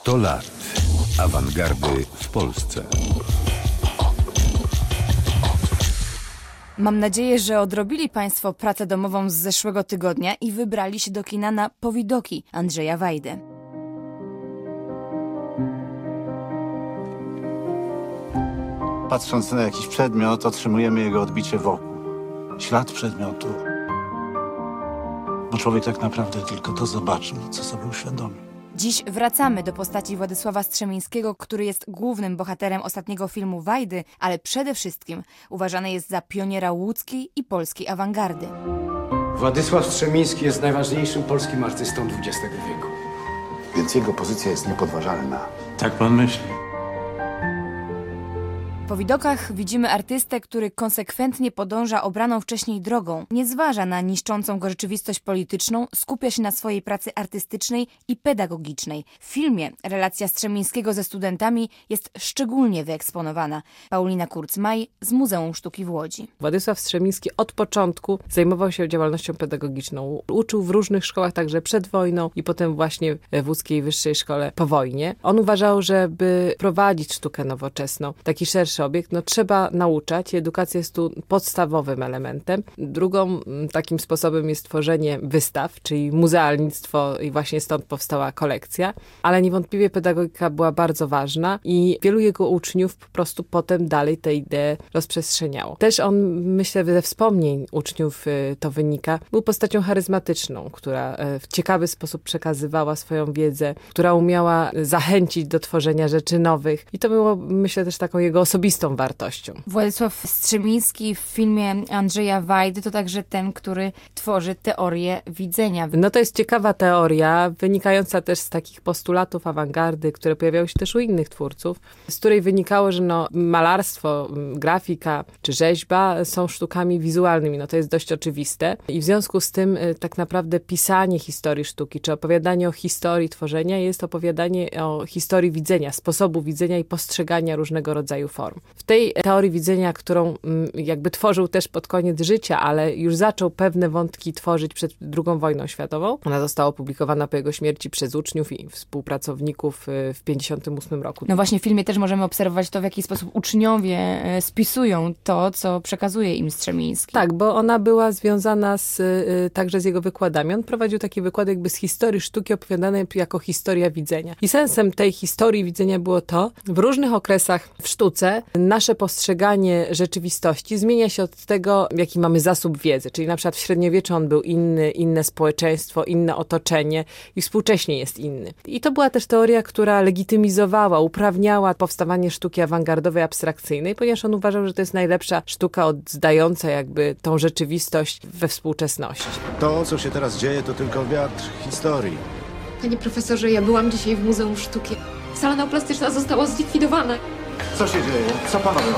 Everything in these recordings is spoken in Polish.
100 lat awangardy w Polsce. Mam nadzieję, że odrobili Państwo pracę domową z zeszłego tygodnia i wybrali się do kina na Powidoki Andrzeja Wajdy. Patrząc na jakiś przedmiot, otrzymujemy jego odbicie wokół. Ślad przedmiotu. Bo człowiek tak naprawdę tylko to zobaczył, co sobie uświadomił. Dziś wracamy do postaci Władysława Strzemińskiego, który jest głównym bohaterem ostatniego filmu Wajdy, ale przede wszystkim uważany jest za pioniera łódzkiej i polskiej awangardy. Władysław Strzemiński jest najważniejszym polskim artystą XX wieku. Więc jego pozycja jest niepodważalna. Tak pan myśli? Po widokach widzimy artystę, który konsekwentnie podąża obraną wcześniej drogą. Nie zważa na niszczącą go rzeczywistość polityczną, skupia się na swojej pracy artystycznej i pedagogicznej. W filmie relacja Strzemińskiego ze studentami jest szczególnie wyeksponowana. Paulina Kurz-Maj z Muzeum Sztuki w Łodzi. Władysław Strzemiński od początku zajmował się działalnością pedagogiczną. Uczył w różnych szkołach, także przed wojną i potem właśnie w łódzkiej wyższej szkole po wojnie. On uważał, żeby prowadzić sztukę nowoczesną, taki szerszy obiekt, trzeba nauczać. Edukacja jest tu podstawowym elementem. Drugą takim sposobem jest tworzenie wystaw, czyli muzealnictwo i właśnie stąd powstała kolekcja. Ale niewątpliwie pedagogika była bardzo ważna i wielu jego uczniów po prostu potem dalej tę ideę rozprzestrzeniało. Też on, myślę, ze wspomnień uczniów to wynika, był postacią charyzmatyczną, która w ciekawy sposób przekazywała swoją wiedzę, która umiała zachęcić do tworzenia rzeczy nowych. I to było, myślę, też taką jego osobistą wartością. Władysław Strzemiński w filmie Andrzeja Wajdy to także ten, który tworzy teorię widzenia. To jest ciekawa teoria, wynikająca też z takich postulatów awangardy, które pojawiały się też u innych twórców, z której wynikało, że malarstwo, grafika czy rzeźba są sztukami wizualnymi. To jest dość oczywiste. I w związku z tym tak naprawdę pisanie historii sztuki, czy opowiadanie o historii tworzenia jest opowiadanie o historii widzenia, sposobu widzenia i postrzegania różnego rodzaju form. W tej teorii widzenia, którą jakby tworzył też pod koniec życia, ale już zaczął pewne wątki tworzyć przed II wojną światową. Ona została opublikowana po jego śmierci przez uczniów i współpracowników w 1958 roku. Właśnie w filmie też możemy obserwować to, w jaki sposób uczniowie spisują to, co przekazuje im Strzemiński. Tak, bo ona była związana także z jego wykładami. On prowadził takie wykłady jakby z historii sztuki opowiadanej jako historia widzenia. I sensem tej historii widzenia było to, w różnych okresach w sztuce nasze postrzeganie rzeczywistości zmienia się od tego, jaki mamy zasób wiedzy. Czyli na przykład w średniowieczu on był inny, inne społeczeństwo, inne otoczenie i współcześnie jest inny. I to była też teoria, która legitymizowała, uprawniała powstawanie sztuki awangardowej, abstrakcyjnej, ponieważ on uważał, że to jest najlepsza sztuka oddająca jakby tą rzeczywistość we współczesności. To, co się teraz dzieje, to tylko wiatr historii. Panie profesorze, ja byłam dzisiaj w Muzeum Sztuki. Sala neoplastyczna została zlikwidowana. Co się dzieje? Co pan robi?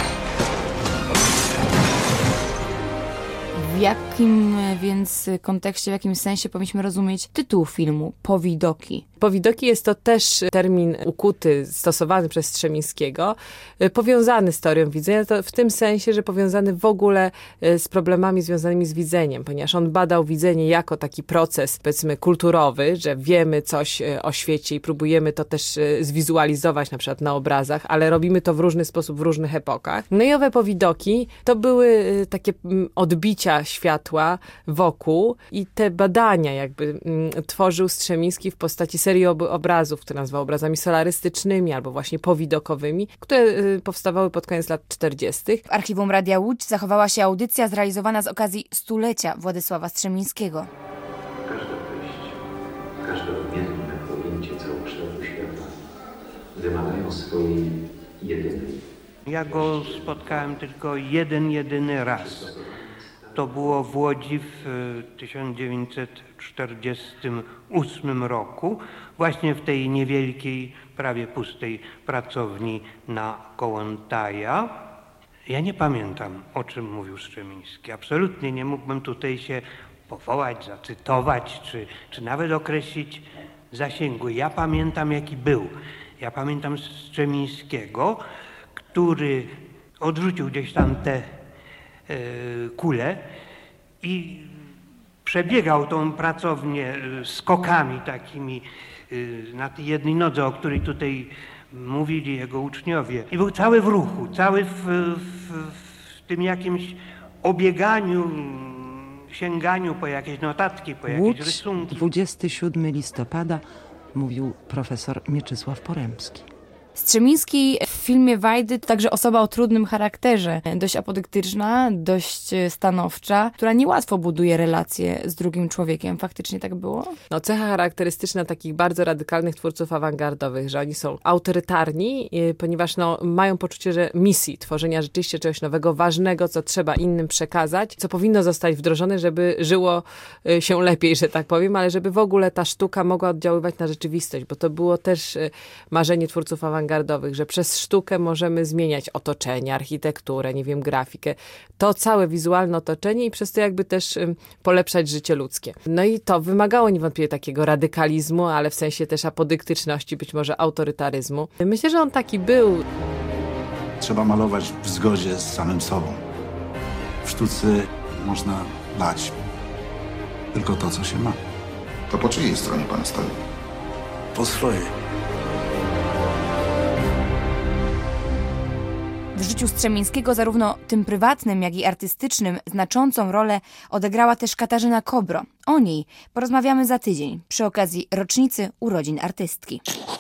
W jakim więc kontekście, w jakim sensie powinniśmy rozumieć tytuł filmu Powidoki? Powidoki jest to też termin ukuty, stosowany przez Strzemińskiego, powiązany z teorią widzenia, to w tym sensie, że powiązany w ogóle z problemami związanymi z widzeniem, ponieważ on badał widzenie jako taki proces, powiedzmy, kulturowy, że wiemy coś o świecie i próbujemy to też zwizualizować na przykład na obrazach, ale robimy to w różny sposób w różnych epokach. I owe powidoki to były takie odbicia światła wokół i te badania jakby tworzył Strzemiński w postaci serii obrazów, które nazywał obrazami solarystycznymi albo właśnie powidokowymi, które powstawały pod koniec lat 40. W Archiwum Radia Łódź zachowała się audycja zrealizowana z okazji stulecia Władysława Strzemińskiego. Każda treść, każde odmienne pojęcie całokształtu świata wymagają swojej jedynej. Ja go spotkałem tylko jedyny raz. To było w Łodzi w 1948 roku, właśnie w tej niewielkiej, prawie pustej pracowni na Kołłątaja. Ja nie pamiętam, o czym mówił Strzemiński. Absolutnie nie mógłbym tutaj się powołać, zacytować, czy nawet określić zasięgu. Ja pamiętam, jaki był. Ja pamiętam Strzemińskiego, który odrzucił gdzieś tam te kule i przebiegał tą pracownię skokami takimi na tej jednej nodze, o której tutaj mówili jego uczniowie. I był cały w ruchu, cały w tym jakimś obieganiu, sięganiu po jakieś notatki, po jakieś Łódź, rysunki. 27 listopada, mówił profesor Mieczysław Poremski. Strzemiński w filmie Wajdy to także osoba o trudnym charakterze, dość apodyktyczna, dość stanowcza, która niełatwo buduje relacje z drugim człowiekiem. Faktycznie tak było? No, cecha charakterystyczna takich bardzo radykalnych twórców awangardowych, że oni są autorytarni, ponieważ mają poczucie, że misji tworzenia rzeczywiście czegoś nowego, ważnego, co trzeba innym przekazać, co powinno zostać wdrożone, żeby żyło się lepiej, że tak powiem, ale żeby w ogóle ta sztuka mogła oddziaływać na rzeczywistość, bo to było też marzenie twórców awangardowych, że przez sztukę możemy zmieniać otoczenie, architekturę, nie wiem, grafikę. To całe wizualne otoczenie i przez to jakby też polepszać życie ludzkie. No i to wymagało niewątpliwie takiego radykalizmu, ale w sensie też apodyktyczności, być może autorytaryzmu. Myślę, że on taki był. Trzeba malować w zgodzie z samym sobą. W sztuce można dać tylko to, co się ma. To po czyjej stronie pan stoi? Po swojej. W życiu Strzemińskiego, zarówno tym prywatnym, jak i artystycznym, znaczącą rolę odegrała też Katarzyna Kobro. O niej porozmawiamy za tydzień, przy okazji rocznicy urodzin artystki.